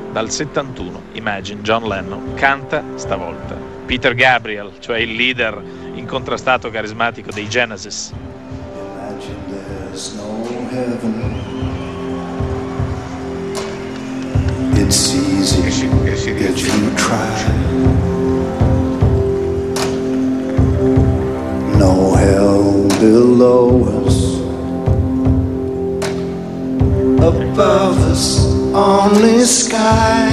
dal 71, Imagine, John Lennon, canta stavolta Peter Gabriel, cioè il leader incontrastato carismatico dei Genesis. Imagine there's no heaven. It's easy if you try. No hell below us. Above us, only sky.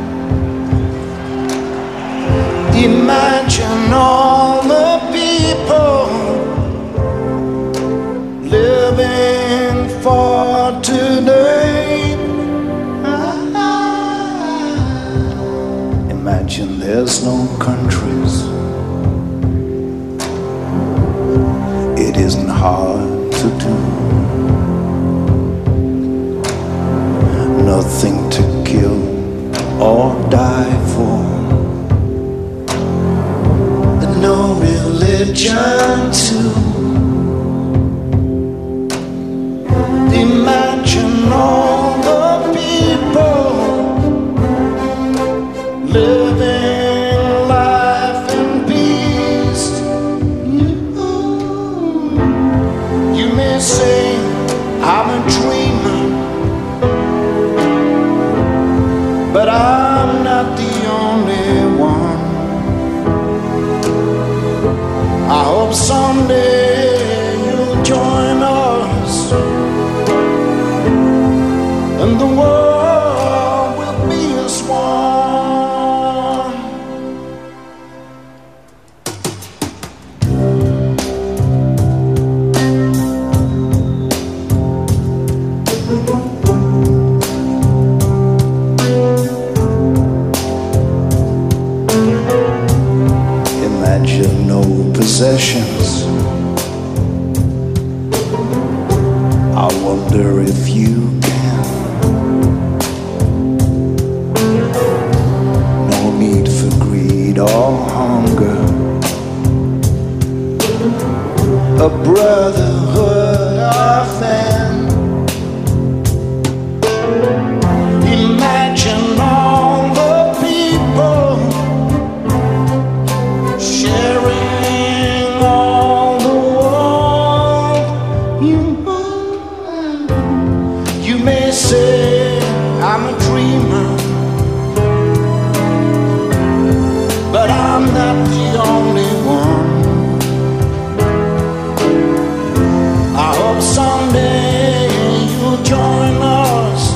Imagine all the people living for today. Imagine there's no countries. It isn't hard to do. Nothing to kill or die for. No religion too. Imagine all the people living life in peace. You may say I'm a dreamer, but I'm not the only one. I hope someday you'll join us, and the world will be as one. Imagine no possessions. I wonder if you can. No need for greed or hunger. A brotherhood of men. Imagine all the people sharing all the world. You may say I'm a dreamer, but I'm not the only one. I hope someday you'll join us,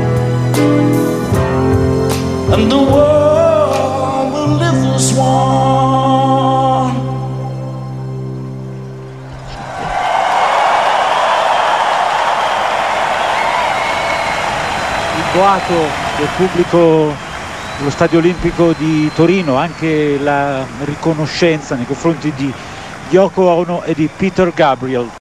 and the world will live as one. Il boato del pubblico dello Stadio Olimpico di Torino, anche la riconoscenza nei confronti di Yoko Ono e di Peter Gabriel.